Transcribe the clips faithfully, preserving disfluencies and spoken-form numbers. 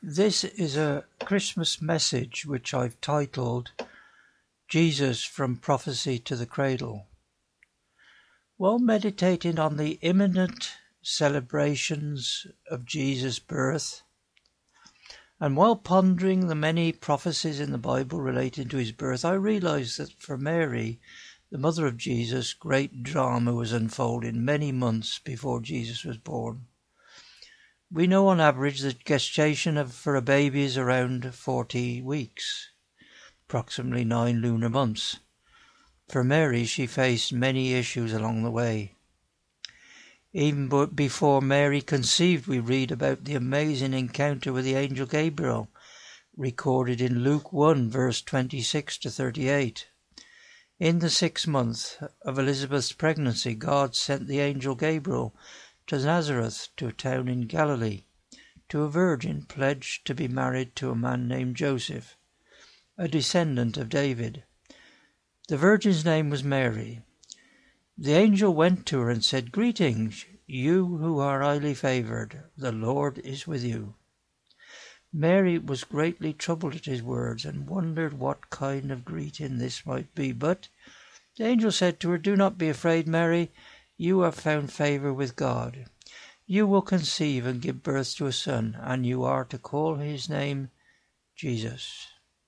This is a Christmas message which I've titled Jesus from Prophecy to the Cradle. While meditating on the imminent celebrations of Jesus' birth, and while pondering the many prophecies in the Bible relating to his birth, I realized that for Mary, the mother of Jesus, great drama was unfolding many months before Jesus was born. We know on average that gestation of, for a baby is around forty weeks, approximately nine lunar months. For Mary, she faced many issues along the way. Even before Mary conceived, we read about the amazing encounter with the angel Gabriel, recorded in Luke one, verse twenty-six to thirty-eight. In the sixth month of Elizabeth's pregnancy, God sent the angel Gabriel to Nazareth, to a town in Galilee, to a virgin pledged to be married to a man named Joseph, a descendant of David. The virgin's name was Mary. The angel went to her and said, "Greetings, you who are highly favoured, the Lord is with you." Mary was greatly troubled at his words and wondered what kind of greeting this might be. But the angel said to her, "Do not be afraid, Mary. You have found favour with God. You will conceive and give birth to a son, and you are to call his name Jesus.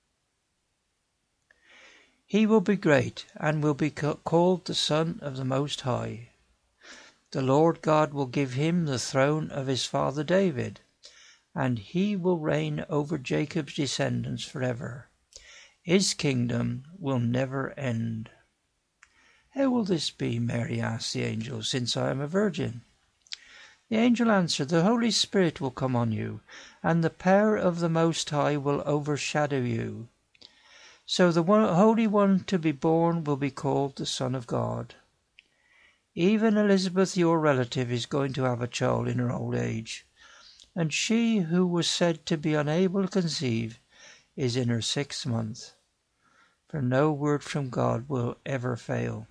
He will be great and will be called the Son of the Most High. The Lord God will give him the throne of his father David, and he will reign over Jacob's descendants forever. His kingdom will never end." "How will this be?" Mary asked the angel, "since I am a virgin?" The angel answered, "The Holy Spirit will come on you, and the power of the Most High will overshadow you. So the one, Holy One to be born will be called the Son of God. Even Elizabeth, your relative, is going to have a child in her old age, and she who was said to be unable to conceive is in her sixth month, for no word from God will ever fail."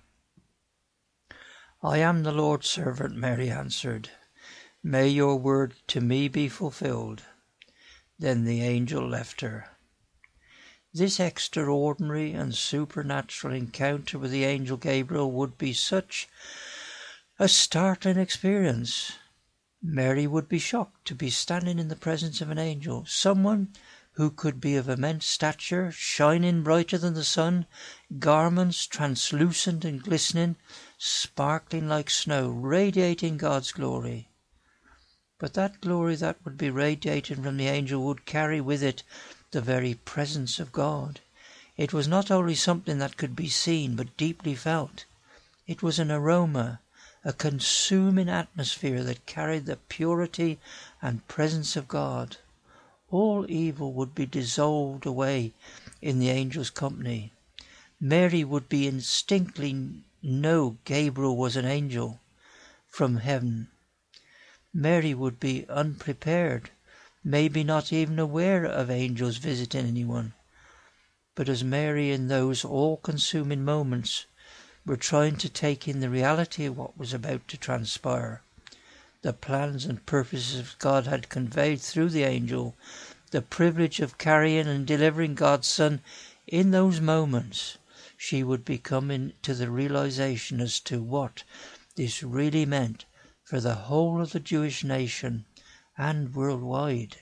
"I am the Lord's servant," Mary answered. "May your word to me be fulfilled." Then the angel left her. This extraordinary and supernatural encounter with the angel Gabriel would be such a startling experience. Mary would be shocked to be standing in the presence of an angel, someone who could be of immense stature, shining brighter than the sun, garments translucent and glistening, sparkling like snow, radiating God's glory. But that glory that would be radiating from the angel would carry with it the very presence of God. It was not only something that could be seen, but deeply felt. It was an aroma, a consuming atmosphere that carried the purity and presence of God. All evil would be dissolved away in the angel's company. Mary would be instinctively know Gabriel was an angel from heaven. Mary would be unprepared, maybe not even aware of angels visiting anyone. But as Mary in those all-consuming moments were trying to take in the reality of what was about to transpire, the plans and purposes God had conveyed through the angel, the privilege of carrying and delivering God's Son, in those moments she would be coming to the realization as to what this really meant for the whole of the Jewish nation and worldwide.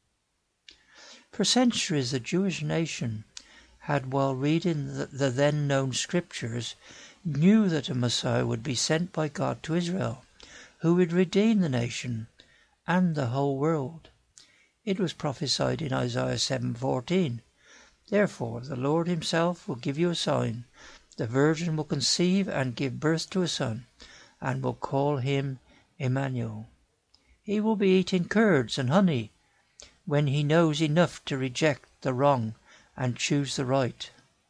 For centuries the Jewish nation had, while reading the, the then known scriptures, knew that a Messiah would be sent by God to Israel, who would redeem the nation and the whole world. It was prophesied in Isaiah seven fourteen. "Therefore the Lord himself will give you a sign. The virgin will conceive and give birth to a son, and will call him Emmanuel. He will be eating curds and honey when he knows enough to reject the wrong and choose the right."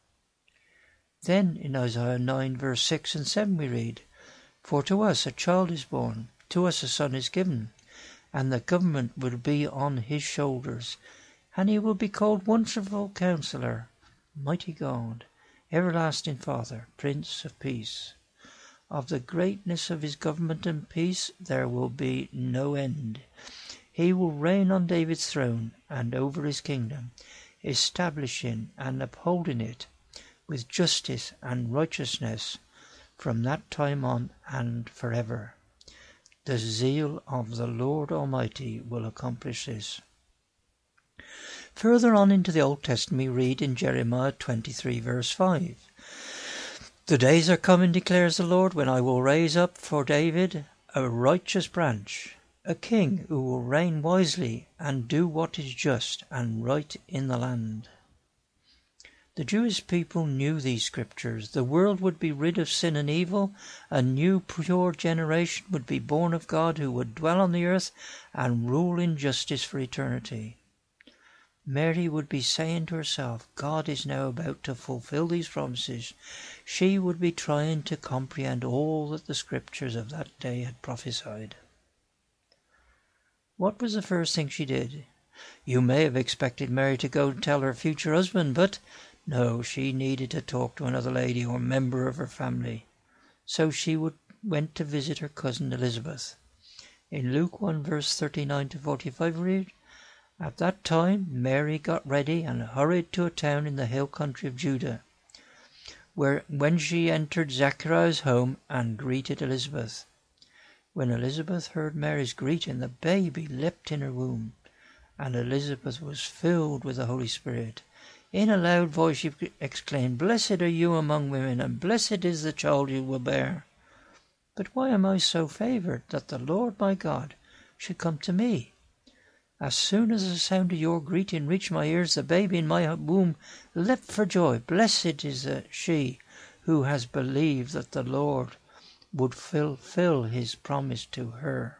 Then in Isaiah nine verse six and seven we read, "For to us a child is born, to us a son is given, and the government will be on his shoulders, and he will be called Wonderful Counselor, Mighty God, Everlasting Father, Prince of Peace. Of the greatness of his government and peace there will be no end. He will reign on David's throne and over his kingdom, establishing and upholding it with justice and righteousness from that time on and forever. The zeal of the Lord Almighty will accomplish this. Further on into the Old Testament we read in Jeremiah twenty-three verse five. The days are coming, declares the Lord, when I will raise up for David a righteous branch, a king who will reign wisely and do what is just and right in the land. The Jewish people knew these scriptures. The world would be rid of sin and evil. A new pure generation would be born of God who would dwell on the earth and rule in justice for eternity. Mary would be saying to herself, God is now about to fulfill these promises. She would be trying to comprehend all that the scriptures of that day had prophesied. What was the first thing she did? You may have expected Mary to go and tell her future husband, but no, she needed to talk to another lady or member of her family. So she would, went to visit her cousin Elizabeth. In Luke one verse thirty-nine to forty-five we read, At that time Mary got ready and hurried to a town in the hill country of Judah, where when she entered Zachariah's home and greeted Elizabeth. When Elizabeth heard Mary's greeting, the baby leapt in her womb, and Elizabeth was filled with the Holy Spirit. In a loud voice she exclaimed, Blessed are you among women, and blessed is the child you will bear. But why am I so favoured that the Lord my God should come to me? As soon as the sound of your greeting reached my ears, the baby in my womb leapt for joy. Blessed is she who has believed that the Lord would fulfill his promise to her.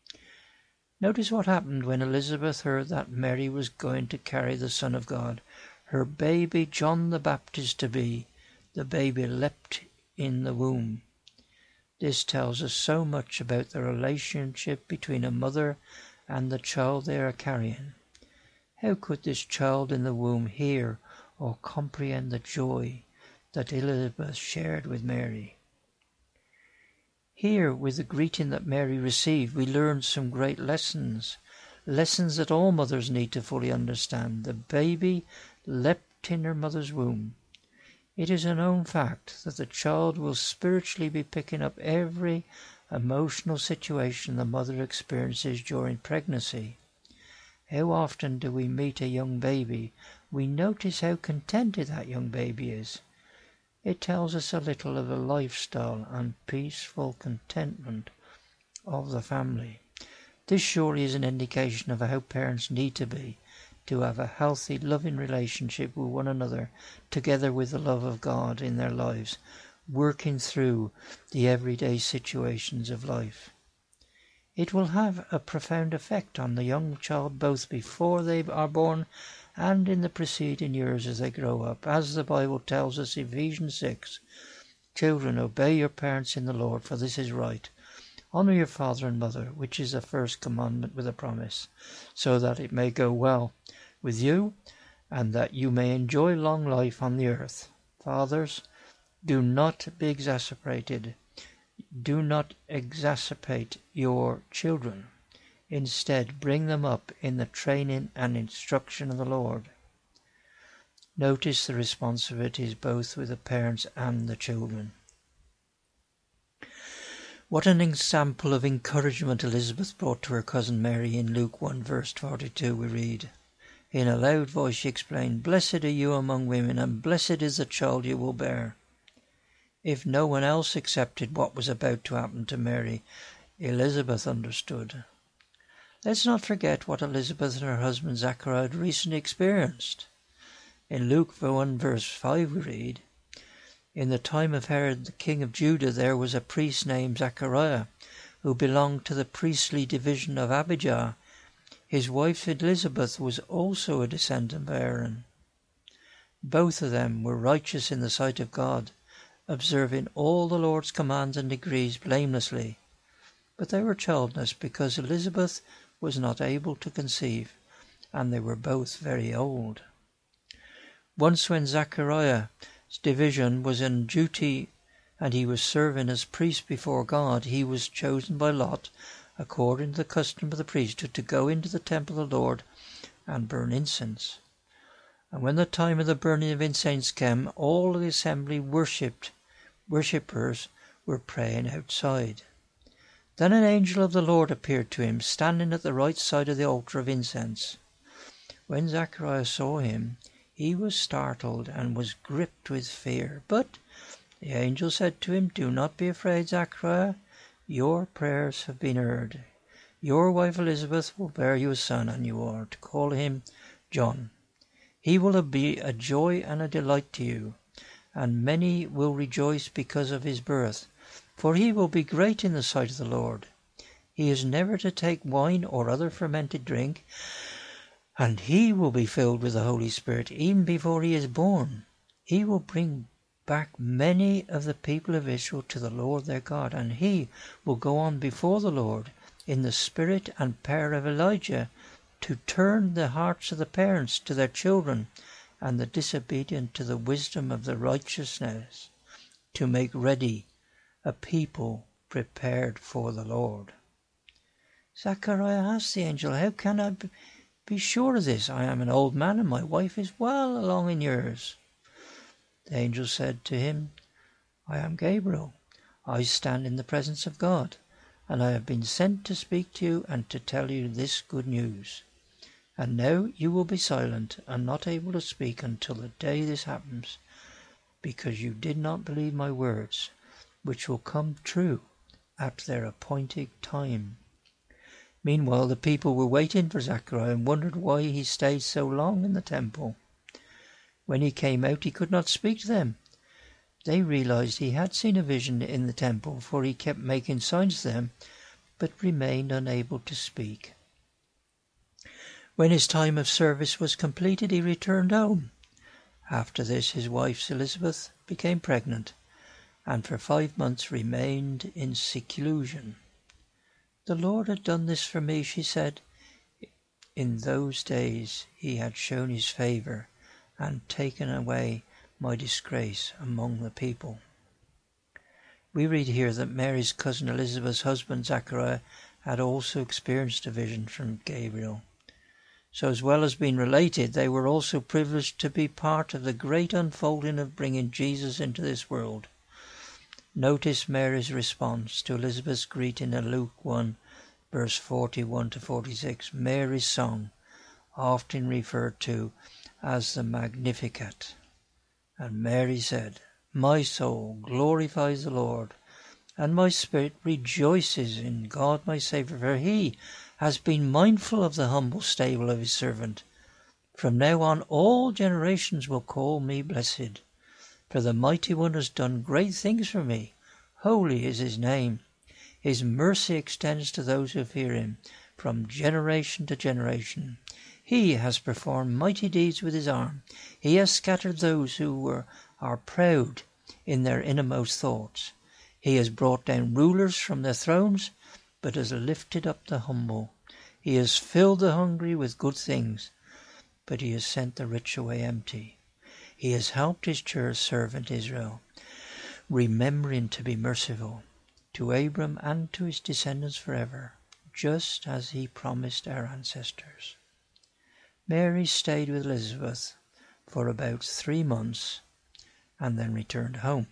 Notice what happened when Elizabeth heard that Mary was going to carry the Son of God. Her baby, John the Baptist to be, the baby leapt in the womb. This tells us so much about the relationship between a mother and the child they are carrying. How could this child in the womb hear or comprehend the joy that Elizabeth shared with Mary? Here, with the greeting that Mary received, we learn some great lessons, lessons that all mothers need to fully understand. The baby leapt in her mother's womb. It is a known fact that the child will spiritually be picking up every emotional situation the mother experiences during pregnancy. How often do we meet a young baby? We notice how contented that young baby is. It tells us a little of the lifestyle and peaceful contentment of the family. This surely is an indication of how parents need to be, to have a healthy, loving relationship with one another, together with the love of God in their lives, working through the everyday situations of life. It will have a profound effect on the young child both before they are born and in the preceding years as they grow up. As the Bible tells us in Ephesians six, Children, obey your parents in the Lord, for this is right. Honour your father and mother, which is the first commandment with a promise, so that it may go well with you, and that you may enjoy long life on the earth. Fathers, do not be exasperated. Do not exasperate your children. Instead, bring them up in the training and instruction of the Lord. Notice the responsibilities both with the parents and the children. What an example of encouragement Elizabeth brought to her cousin Mary. In Luke one verse forty-two we read, In a loud voice she explained, Blessed are you among women, and blessed is the child you will bear. If no one else accepted what was about to happen to Mary, Elizabeth understood. Let's not forget what Elizabeth and her husband Zachariah had recently experienced. In Luke one verse five we read, In the time of Herod the king of Judah there was a priest named Zachariah, who belonged to the priestly division of Abijah. His wife Elizabeth was also a descendant of Aaron. Both of them were righteous in the sight of God, observing all the Lord's commands and decrees blamelessly. But they were childless because Elizabeth was not able to conceive, and they were both very old. Once when Zachariah's division was on duty and he was serving as priest before God, he was chosen by lot, according to the custom of the priesthood, to go into the temple of the Lord and burn incense. And when the time of the burning of incense came, all the assembly worshipped, worshippers were praying outside. Then an angel of the Lord appeared to him, standing at the right side of the altar of incense. When Zacharias saw him, he was startled and was gripped with fear. But the angel said to him, "Do not be afraid, Zachariah. Your prayers have been heard. Your wife Elizabeth will bear you a son, and you are to call him John. He will be a joy and a delight to you, and many will rejoice because of his birth, for he will be great in the sight of the Lord. He is never to take wine or other fermented drink, and he will be filled with the Holy Spirit even before he is born. He will bring back many of the people of Israel to the Lord their God, and he will go on before the Lord in the spirit and power of Elijah, to turn the hearts of the parents to their children, and the disobedient to the wisdom of the righteousness, to make ready a people prepared for the Lord." Zachariah asked the angel, "How can I be sure of this? I am an old man, and my wife is well along in years." The angel said to him, "I am Gabriel. I stand in the presence of God, and I have been sent to speak to you and to tell you this good news. And now you will be silent and not able to speak until the day this happens, because you did not believe my words, which will come true at their appointed time." Meanwhile, the people were waiting for Zachariah and wondered why he stayed so long in the temple. When he came out, he could not speak to them. They realized he had seen a vision in the temple, for he kept making signs to them, but remained unable to speak. When his time of service was completed, he returned home. After this, his wife Elizabeth became pregnant, and for five months remained in seclusion. "The Lord had done this for me," she said. "In those days he had shown his favour and taken away my disgrace among the people." We read here that Mary's cousin Elizabeth's husband Zachariah had also experienced a vision from Gabriel. So as well as being related, they were also privileged to be part of the great unfolding of bringing Jesus into this world. Notice Mary's response to Elizabeth's greeting in Luke one, verse forty-one to forty-six, Mary's song, often referred to as the Magnificat. And Mary said, "My soul glorifies the Lord, and my spirit rejoices in God my Saviour, for he has been mindful of the humble stable of his servant. From now on all generations will call me blessed, for the Mighty One has done great things for me. Holy is his name. His mercy extends to those who fear him from generation to generation. He has performed mighty deeds with his arm. He has scattered those who were, are proud in their innermost thoughts. He has brought down rulers from their thrones, but has lifted up the humble. He has filled the hungry with good things, but he has sent the rich away empty. He has helped his church servant Israel, remembering to be merciful to Abram and to his descendants forever, just as he promised our ancestors." Mary stayed with Elizabeth for about three months and then returned home.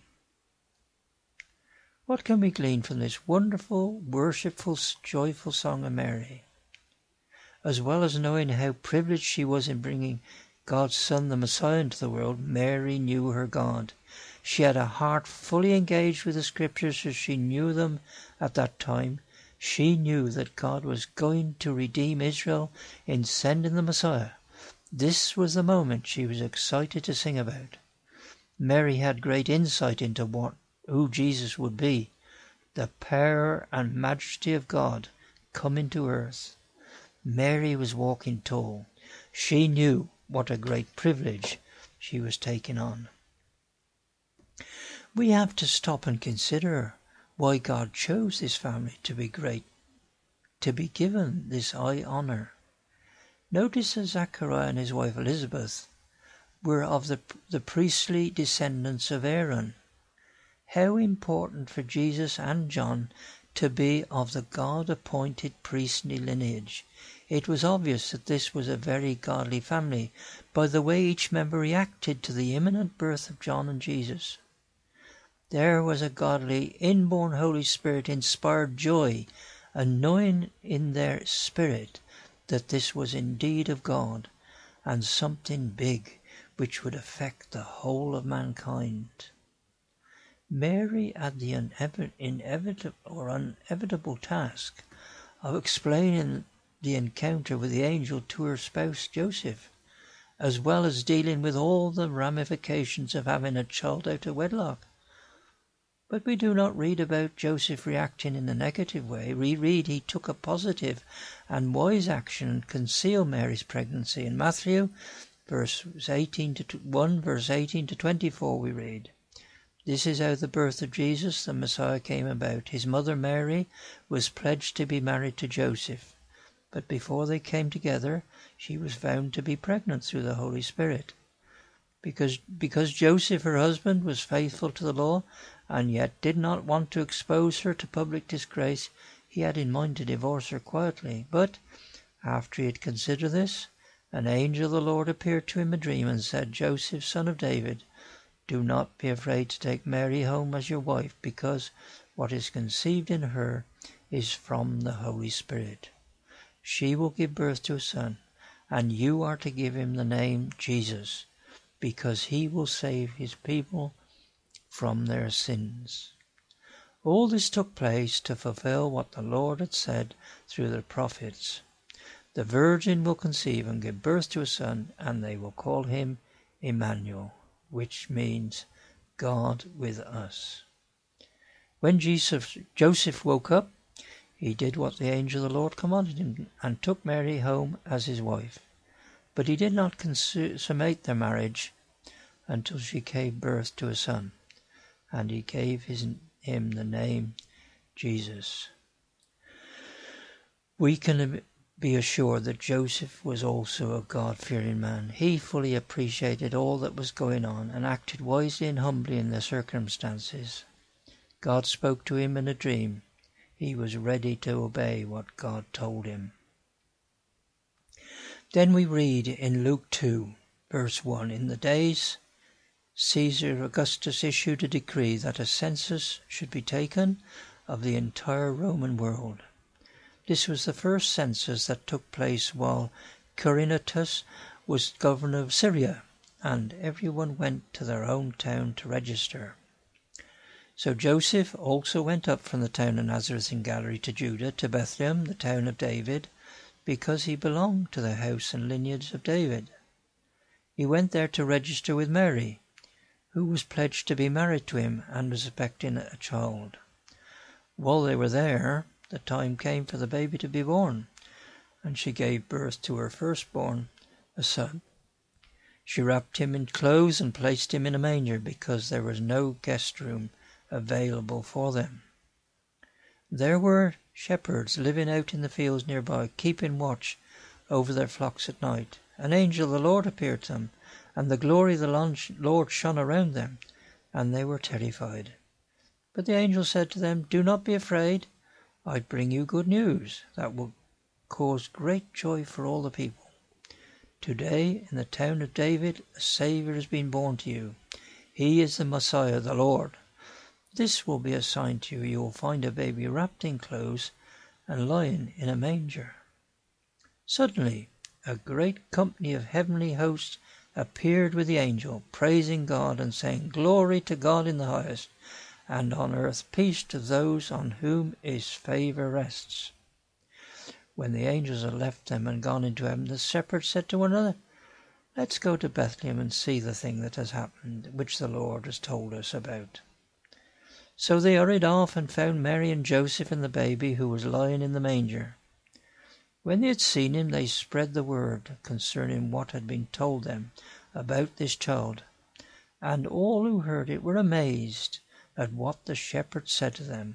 What can we glean from this wonderful, worshipful, joyful song of Mary? As well as knowing how privileged she was in bringing God's Son, the Messiah, into the world, Mary knew her God. She had a heart fully engaged with the Scriptures as she knew them at that time. She knew that God was going to redeem Israel in sending the Messiah. This was the moment she was excited to sing about. Mary had great insight into what who Jesus would be, the power and majesty of God coming to earth. Mary was walking tall. She knew what a great privilege she was taking on. We have to stop and consider why God chose this family to be great, to be given this high honour. Notice that Zachariah and his wife Elizabeth were of the, the priestly descendants of Aaron. How important for Jesus and John to be of the God-appointed priestly lineage. It was obvious that this was a very godly family by the way each member reacted to the imminent birth of John and Jesus. There was a godly, inborn Holy Spirit-inspired joy, knowing in their spirit that this was indeed of God, and something big which would affect the whole of mankind. Mary had the inevitable or inevitable task of explaining the encounter with the angel to her spouse Joseph, as well as dealing with all the ramifications of having a child out of wedlock. But we do not read about Joseph reacting in a negative way. We read he took a positive and wise action and concealed Mary's pregnancy. In Matthew verse eighteen to one, verse eighteen to twenty-four, we read, "This is how the birth of Jesus, the Messiah, came about. His mother Mary was pledged to be married to Joseph, but before they came together, she was found to be pregnant through the Holy Spirit. Because, because Joseph, her husband, was faithful to the law and yet did not want to expose her to public disgrace, he had in mind to divorce her quietly. But after he had considered this, an angel of the Lord appeared to him in a dream and said, 'Joseph, son of David, do not be afraid to take Mary home as your wife, because what is conceived in her is from the Holy Spirit. She will give birth to a son, and you are to give him the name Jesus, because he will save his people from their sins.' All this took place to fulfill what the Lord had said through the prophets. The virgin will conceive and give birth to a son, and they will call him Emmanuel, which means God with us. When Jesus, Joseph woke up, he did what the angel of the Lord commanded him and took Mary home as his wife. But he did not consummate their marriage until she gave birth to a son, and he gave his, him the name Jesus. We can be assured that Joseph was also a God-fearing man. He fully appreciated all that was going on and acted wisely and humbly in the circumstances. God spoke to him in a dream. He was ready to obey what God told him. Then we read in Luke two, verse one, "In the days Caesar Augustus issued a decree that a census should be taken of the entire Roman world. This was the first census that took place while Quirinius was governor of Syria, and everyone went to their own town to register. So Joseph also went up from the town of Nazareth in Galilee to Judah, to Bethlehem, the town of David, because he belonged to the house and lineage of David. He went there to register with Mary, who was pledged to be married to him and was expecting a child. While they were there, the time came for the baby to be born, and she gave birth to her firstborn, a son. She wrapped him in clothes and placed him in a manger because there was no guest room available for them. There were shepherds living out in the fields nearby, keeping watch over their flocks at night. An angel of the Lord appeared to them, and the glory of the Lord shone around them, and they were terrified. But the angel said to them, 'Do not be afraid. I bring you good news that will cause great joy for all the people. Today, in the town of David, a Saviour has been born to you. He is the Messiah, the Lord. This will be a sign to you. You will find a baby wrapped in clothes and lying in a manger.' Suddenly, a great company of heavenly hosts appeared with the angel, praising God and saying, 'Glory to God in the highest, and on earth peace to those on whom his favour rests.' When the angels had left them and gone into heaven, the shepherds said to one another, 'Let's go to Bethlehem and see the thing that has happened, which the Lord has told us about.' So they hurried off and found Mary and Joseph and the baby, who was lying in the manger. When they had seen him, they spread the word concerning what had been told them about this child, and all who heard it were amazed at what the shepherds said to them.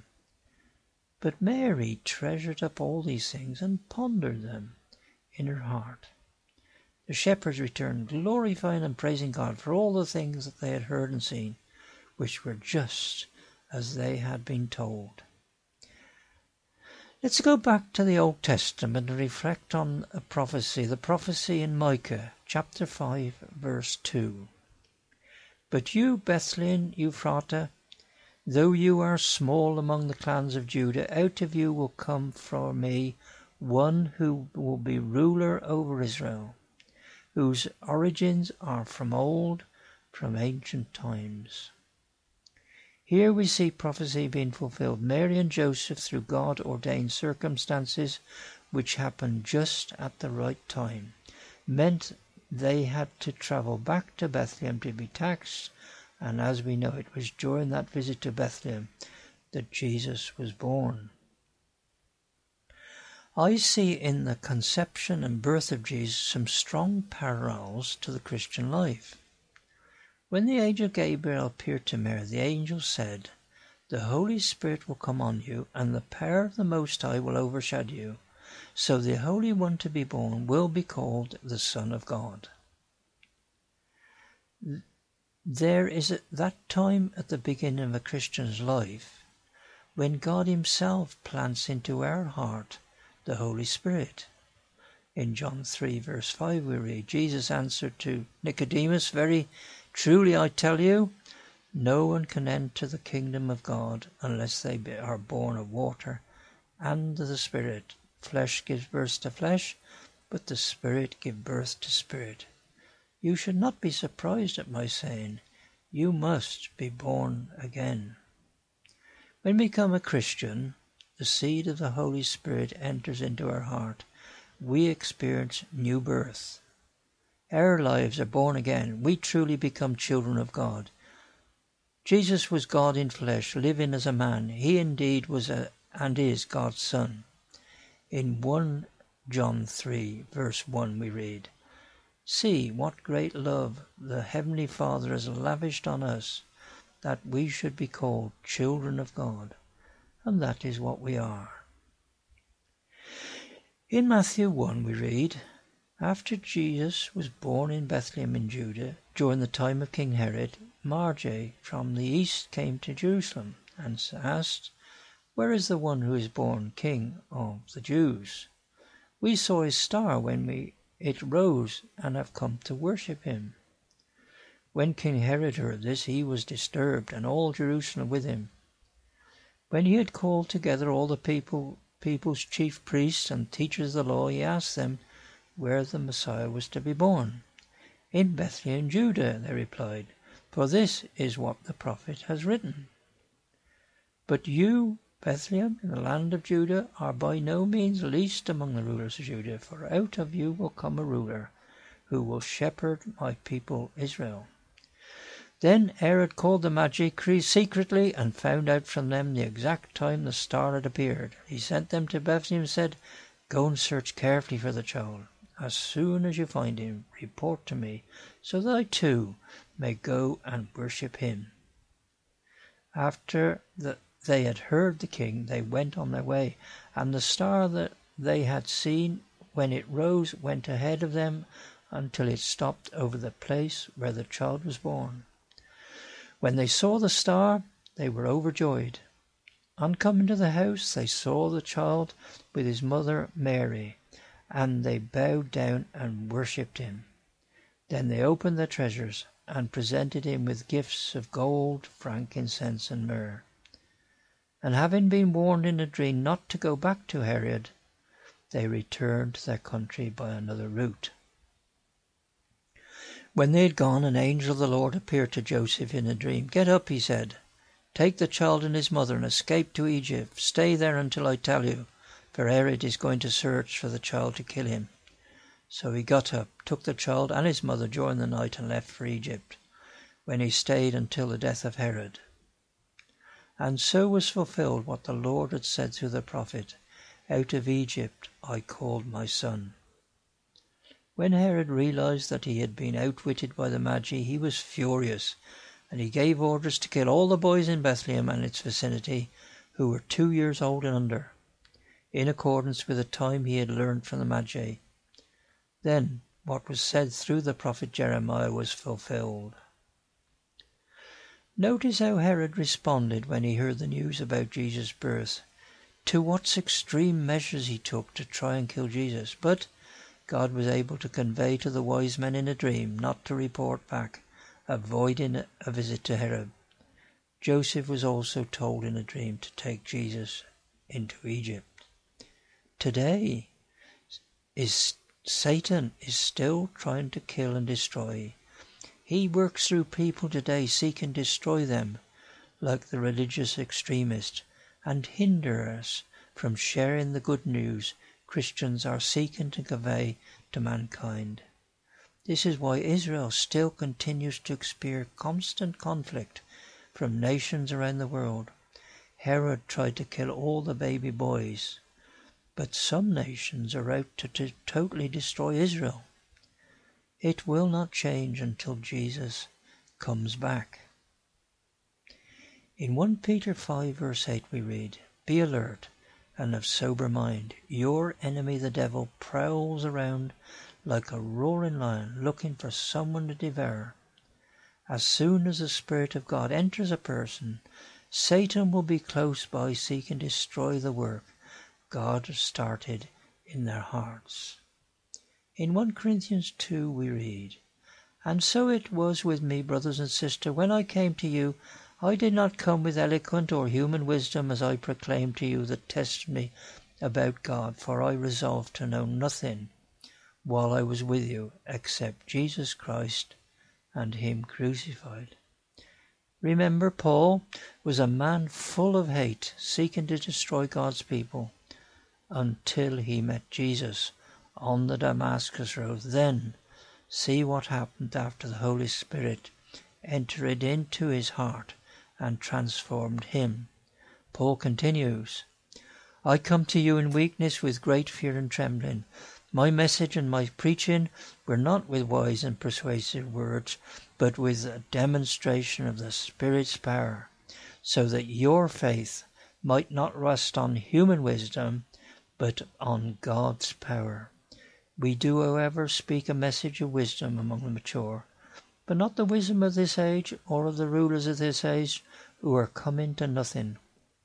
But Mary treasured up all these things and pondered them in her heart. The shepherds returned, glorifying and praising God for all the things that they had heard and seen, which were just as they had been told. Let's go back to the Old Testament and reflect on a prophecy, the prophecy in Micah chapter five verse two. But you, Bethlehem Ephratah, though you are small among the clans of Judah, out of you will come for me one who will be ruler over Israel, whose origins are from old, from ancient times. Here we see prophecy being fulfilled. Mary and Joseph, through God-ordained circumstances which happened just at the right time, meant they had to travel back to Bethlehem to be taxed, and as we know, it was during that visit to Bethlehem that Jesus was born. I see in the conception and birth of Jesus some strong parallels to the Christian life. When the angel Gabriel appeared to Mary, the angel said, "The Holy Spirit will come on you, and the power of the Most High will overshadow you. So the Holy One to be born will be called the Son of God." There is at that time at the beginning of a Christian's life when God himself plants into our heart the Holy Spirit. In John three verse five we read, Jesus answered to Nicodemus, "Very truly I tell you, no one can enter the kingdom of God unless they are born of water and of the Spirit. Flesh gives birth to flesh, but the Spirit gives birth to spirit. You should not be surprised at my saying, you must be born again." When we become a Christian, the seed of the Holy Spirit enters into our heart. We experience new birth. Our lives are born again. We truly become children of God. Jesus was God in flesh, living as a man. He indeed was a, and is God's Son. In First John three verse one we read, "See what great love the Heavenly Father has lavished on us, that we should be called children of God." And that is what we are. In Matthew one we read, "After Jesus was born in Bethlehem in Judah, during the time of King Herod, Magi from the east came to Jerusalem and asked, 'Where is the one who is born King of the Jews? We saw his star when we, it rose and have come to worship him.' When King Herod heard this, he was disturbed, and all Jerusalem with him. When he had called together all the people, people's chief priests and teachers of the law, he asked them where the Messiah was to be born. 'In Bethlehem, Judah,' they replied, 'for this is what the prophet has written. But you, Bethlehem, in the land of Judah, are by no means least among the rulers of Judah, for out of you will come a ruler, who will shepherd my people Israel.' Then Herod called the Magi secretly and found out from them the exact time the star had appeared. He sent them to Bethlehem and said, 'Go and search carefully for the child. As soon as you find him, report to me, so that I too may go and worship him.' After the, they had heard the king, they went on their way, and the star that they had seen when it rose went ahead of them until it stopped over the place where the child was born. When they saw the star, they were overjoyed. On coming to the house, they saw the child with his mother Mary, and they bowed down and worshipped him. Then they opened their treasures and presented him with gifts of gold, frankincense, and myrrh. And having been warned in a dream not to go back to Herod, they returned to their country by another route. When they had gone, an angel of the Lord appeared to Joseph in a dream. 'Get up,' he said. 'Take the child and his mother and escape to Egypt. Stay there until I tell you, for Herod is going to search for the child to kill him.' So he got up, took the child and his mother during the night and left for Egypt, when he stayed until the death of Herod. And so was fulfilled what the Lord had said through the prophet, 'Out of Egypt I called my son.' When Herod realized that he had been outwitted by the Magi, he was furious, and he gave orders to kill all the boys in Bethlehem and its vicinity who were two years old and under, in accordance with the time he had learned from the Magi. Then what was said through the prophet Jeremiah was fulfilled. Notice how Herod responded when he heard the news about Jesus' birth. to what extreme measures he took to try and kill Jesus. But God was able to convey to the wise men in a dream not to report back, avoiding a visit to Herod. Joseph was also told in a dream to take Jesus into Egypt. Today, is Satan is still trying to kill and destroy. He works through people today seeking to destroy them, like the religious extremist, and hinder us from sharing the good news Christians are seeking to convey to mankind. This is why Israel still continues to experience constant conflict from nations around the world. Herod tried to kill all the baby boys, but some nations are out to, to totally destroy Israel. It will not change until Jesus comes back. In First Peter five verse eight we read, "Be alert and of sober mind. Your enemy the devil prowls around like a roaring lion looking for someone to devour." As soon as the Spirit of God enters a person, Satan will be close by seeking to destroy the work God has started in their hearts. In First Corinthians two we read, "And so it was with me, brothers and sisters, when I came to you, I did not come with eloquent or human wisdom as I proclaimed to you the testimony about God, for I resolved to know nothing while I was with you except Jesus Christ and Him crucified." Remember, Paul was a man full of hate, seeking to destroy God's people, until he met Jesus on the Damascus road. Then, see what happened after the Holy Spirit entered into his heart and transformed him. Paul continues, "I come to you in weakness with great fear and trembling. My message and my preaching were not with wise and persuasive words, but with a demonstration of the Spirit's power, so that your faith might not rest on human wisdom, but on God's power. We do, however, speak a message of wisdom among the mature, but not the wisdom of this age or of the rulers of this age who are coming to nothing.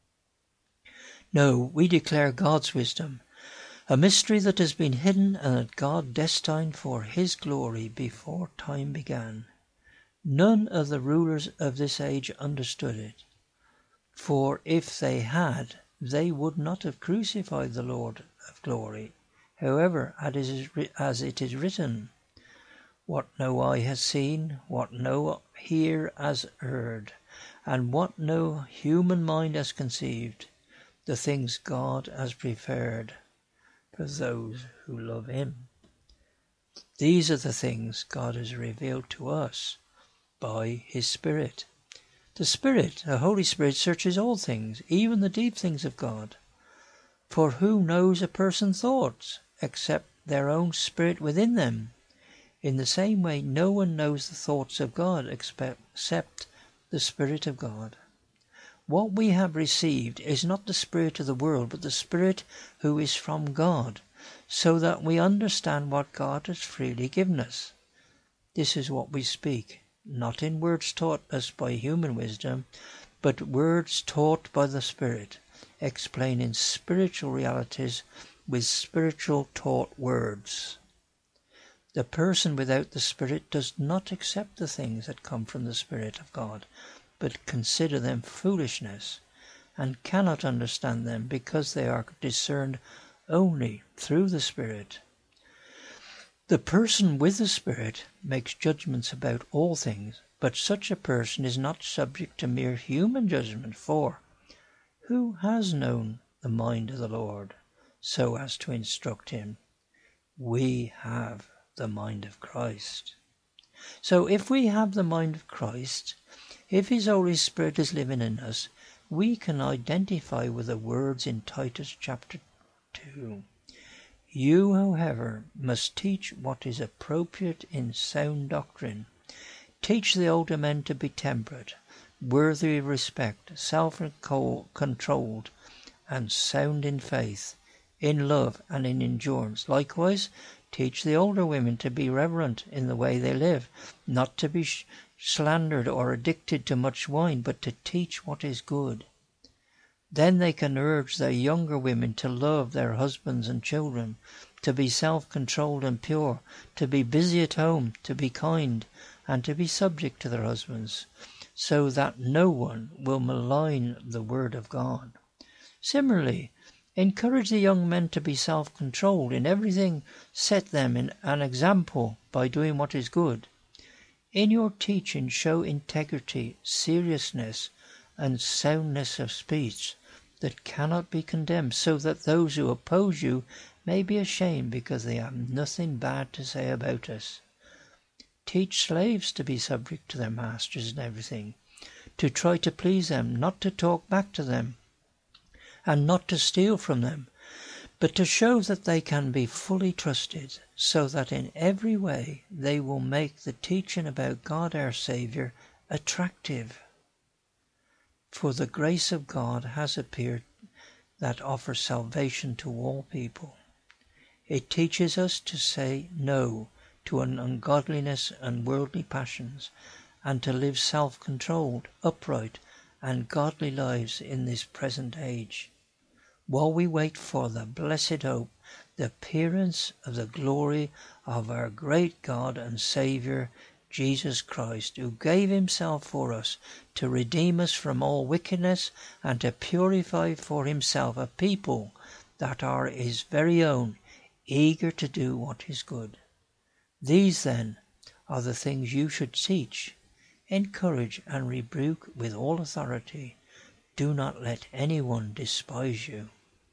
No, we declare God's wisdom, a mystery that has been hidden and that God destined for His glory before time began. None of the rulers of this age understood it, for if they had, they would not have crucified the Lord of glory. However, as it is written, what no eye has seen, what no ear has heard, and what no human mind has conceived, the things God has prepared for those who love Him. These are the things God has revealed to us by His Spirit. The Spirit, the Holy Spirit, searches all things, even the deep things of God. For who knows a person's thoughts, except their own spirit within them? In the same way, no one knows the thoughts of God except the Spirit of God. What we have received is not the spirit of the world, but the Spirit who is from God, so that we understand what God has freely given us. This is what we speak, not in words taught us by human wisdom, but words taught by the Spirit, explaining spiritual realities with spiritual taught words. The person without the Spirit does not accept the things that come from the Spirit of God, but consider them foolishness, and cannot understand them because they are discerned only through the Spirit. The person with the Spirit makes judgments about all things, but such a person is not subject to mere human judgment, for who has known the mind of the Lord so as to instruct him? We have the mind of Christ. So if we have the mind of Christ, if His Holy Spirit is living in us, we can identify with the words in Titus chapter two. You, however, must teach what is appropriate in sound doctrine. Teach the older men to be temperate, worthy of respect, self-controlled, and sound in faith, in love, and in endurance. Likewise, teach the older women to be reverent in the way they live, not to be slandered or addicted to much wine, but to teach what is good. Then they can urge their younger women to love their husbands and children, to be self-controlled and pure, to be busy at home, to be kind, and to be subject to their husbands, so that no one will malign the word of God. Similarly, encourage the young men to be self-controlled in everything. Set them in an example by doing what is good. In your teaching, show integrity, seriousness, and soundness of speech that cannot be condemned, so that those who oppose you may be ashamed because they have nothing bad to say about us. Teach slaves to be subject to their masters in everything, to try to please them, not to talk back to them, and not to steal from them, but to show that they can be fully trusted, so that in every way they will make the teaching about God our Saviour attractive. For the grace of God has appeared that offers salvation to all people. It teaches us to say no to an ungodliness and worldly passions, and to live self-controlled, upright, and godly lives in this present age, while we wait for the blessed hope, the appearance of the glory of our great God and Saviour, Jesus Christ, who gave himself for us to redeem us from all wickedness and to purify for himself a people that are his very own, eager to do what is good. These, then, are the things you should teach, encourage, and rebuke with all authority. Do not let anyone despise you.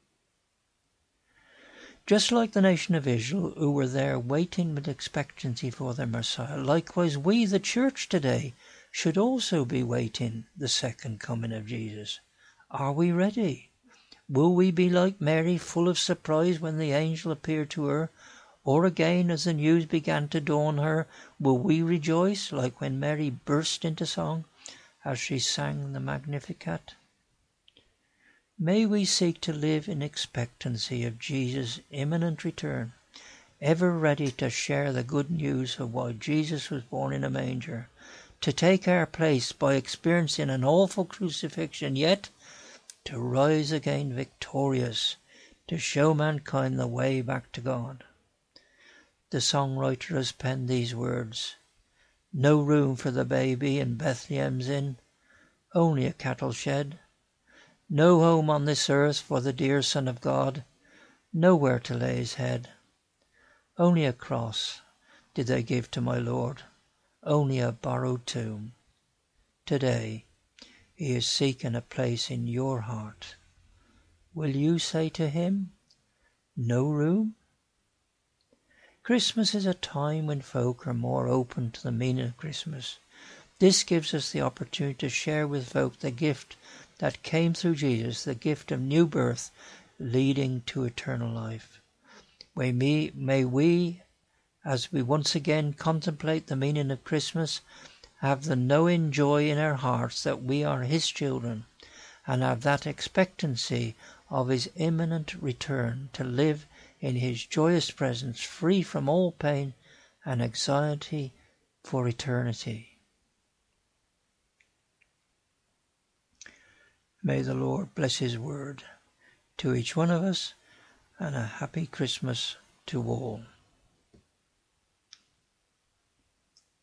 Just like the nation of Israel, who were there waiting with expectancy for their Messiah, likewise we, the church today, should also be waiting the second coming of Jesus. Are we ready? Will we be like Mary, full of surprise when the angel appeared to her? Or again, as the news began to dawn her, will we rejoice like when Mary burst into song as she sang the Magnificat? May we seek to live in expectancy of Jesus' imminent return, ever ready to share the good news of why Jesus was born in a manger, to take our place by experiencing an awful crucifixion, yet to rise again victorious, to show mankind the way back to God. The songwriter has penned these words: no room for the baby in Bethlehem's inn, only a cattle shed. No home on this earth for the dear Son of God, nowhere to lay his head. Only a cross did they give to my Lord, only a borrowed tomb. Today he is seeking a place in your heart. Will you say to him, no room? Christmas is a time when folk are more open to the meaning of Christmas. This gives us the opportunity to share with folk the gift that came through Jesus, the gift of new birth leading to eternal life. May we, may we, as we once again contemplate the meaning of Christmas, have the knowing joy in our hearts that we are his children, and have that expectancy of his imminent return to live in his joyous presence, free from all pain and anxiety for eternity. May the Lord bless his word to each one of us, and a happy Christmas to all.